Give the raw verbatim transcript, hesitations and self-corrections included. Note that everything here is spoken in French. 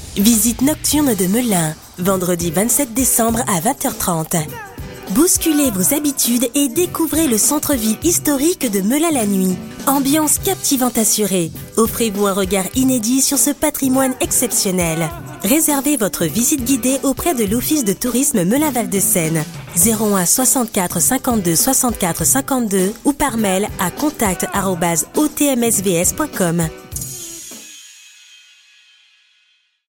Visite nocturne de Melun, vendredi vingt-sept décembre à vingt heures trente. Bousculez vos habitudes et découvrez le centre-ville historique de Melun la nuit. Ambiance captivante assurée. Offrez-vous un regard inédit sur ce patrimoine exceptionnel. Réservez votre visite guidée auprès de l'Office de tourisme Melun-Val-de-Seine. zéro un soixante-quatre cinquante-deux soixante-quatre cinquante-deux ou par mail à contact arobase o t m s v s point com.